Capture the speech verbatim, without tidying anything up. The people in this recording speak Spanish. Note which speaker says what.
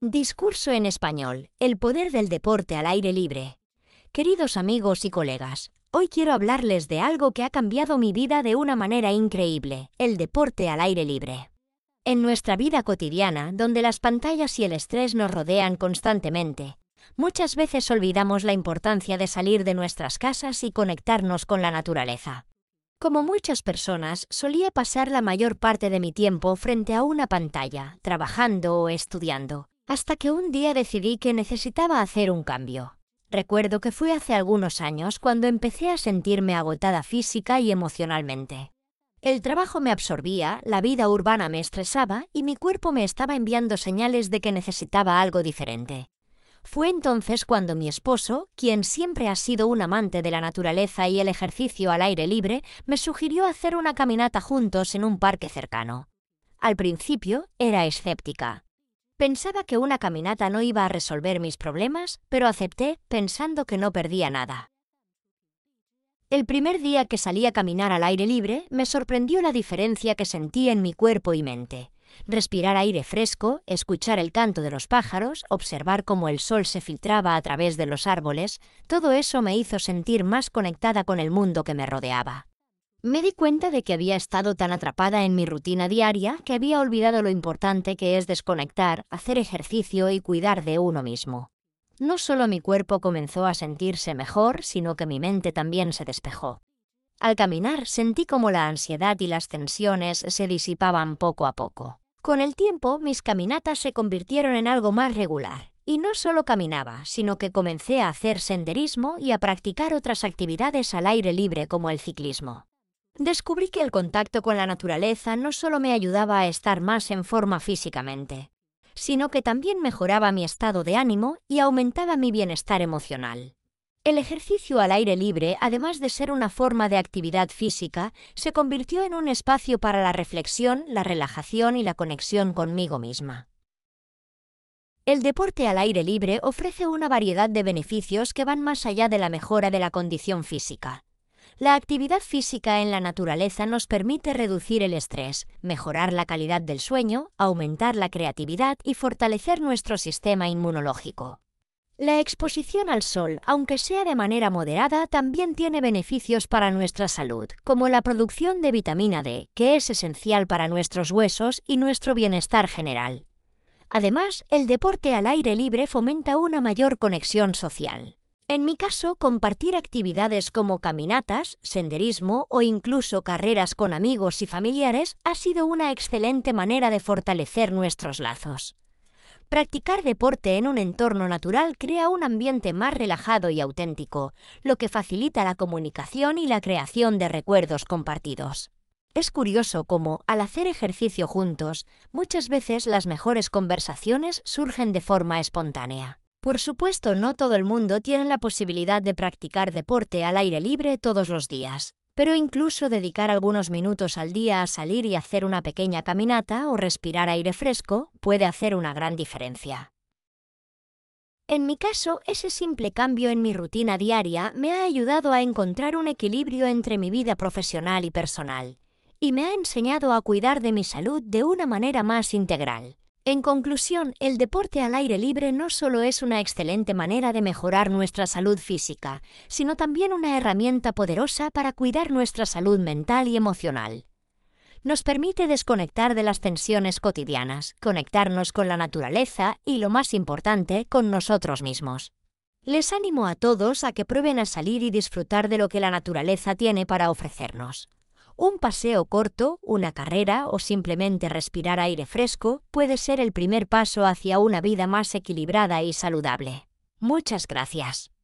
Speaker 1: Discurso en español. El poder del deporte al aire libre. Queridos amigos y colegas, hoy quiero hablarles de algo que ha cambiado mi vida de una manera increíble: el deporte al aire libre. En nuestra vida cotidiana, donde las pantallas y el estrés nos rodean constantemente, muchas veces olvidamos la importancia de salir de nuestras casas y conectarnos con la naturaleza. Como muchas personas, solía pasar la mayor parte de mi tiempo frente a una pantalla, trabajando o estudiando, hasta que un día decidí que necesitaba hacer un cambio. Recuerdo que fue hace algunos años cuando empecé a sentirme agotada física y emocionalmente. El trabajo me absorbía, la vida urbana me estresaba y mi cuerpo me estaba enviando señales de que necesitaba algo diferente. Fue entonces cuando mi esposo, quien siempre ha sido un amante de la naturaleza y el ejercicio al aire libre, me sugirió hacer una caminata juntos en un parque cercano. Al principio era escéptica. Pensaba que una caminata no iba a resolver mis problemas, pero acepté pensando que no perdía nada. El primer día que salí a caminar al aire libre, me sorprendió la diferencia que sentí en mi cuerpo y mente. Respirar aire fresco, escuchar el canto de los pájaros, observar cómo el sol se filtraba a través de los árboles, todo eso me hizo sentir más conectada con el mundo que me rodeaba. Me di cuenta de que había estado tan atrapada en mi rutina diaria que había olvidado lo importante que es desconectar, hacer ejercicio y cuidar de uno mismo. No solo mi cuerpo comenzó a sentirse mejor, sino que mi mente también se despejó. Al caminar sentí como la ansiedad y las tensiones se disipaban poco a poco. Con el tiempo, mis caminatas se convirtieron en algo más regular. Y no solo caminaba, sino que comencé a hacer senderismo y a practicar otras actividades al aire libre como el ciclismo. Descubrí que el contacto con la naturaleza no solo me ayudaba a estar más en forma físicamente, sino que también mejoraba mi estado de ánimo y aumentaba mi bienestar emocional. El ejercicio al aire libre, además de ser una forma de actividad física, se convirtió en un espacio para la reflexión, la relajación y la conexión conmigo misma. El deporte al aire libre ofrece una variedad de beneficios que van más allá de la mejora de la condición física. La actividad física en la naturaleza nos permite reducir el estrés, mejorar la calidad del sueño, aumentar la creatividad y fortalecer nuestro sistema inmunológico. La exposición al sol, aunque sea de manera moderada, también tiene beneficios para nuestra salud, como la producción de vitamina D, que es esencial para nuestros huesos y nuestro bienestar general. Además, el deporte al aire libre fomenta una mayor conexión social. En mi caso, compartir actividades como caminatas, senderismo o incluso carreras con amigos y familiares ha sido una excelente manera de fortalecer nuestros lazos. Practicar deporte en un entorno natural crea un ambiente más relajado y auténtico, lo que facilita la comunicación y la creación de recuerdos compartidos. Es curioso cómo, al hacer ejercicio juntos, muchas veces las mejores conversaciones surgen de forma espontánea. Por supuesto, no todo el mundo tiene la posibilidad de practicar deporte al aire libre todos los días, pero incluso dedicar algunos minutos al día a salir y hacer una pequeña caminata o respirar aire fresco puede hacer una gran diferencia. En mi caso, ese simple cambio en mi rutina diaria me ha ayudado a encontrar un equilibrio entre mi vida profesional y personal, y me ha enseñado a cuidar de mi salud de una manera más integral. En conclusión, el deporte al aire libre no solo es una excelente manera de mejorar nuestra salud física, sino también una herramienta poderosa para cuidar nuestra salud mental y emocional. Nos permite desconectar de las tensiones cotidianas, conectarnos con la naturaleza y, lo más importante, con nosotros mismos. Les animo a todos a que prueben a salir y disfrutar de lo que la naturaleza tiene para ofrecernos. Un paseo corto, una carrera o simplemente respirar aire fresco puede ser el primer paso hacia una vida más equilibrada y saludable. Muchas gracias.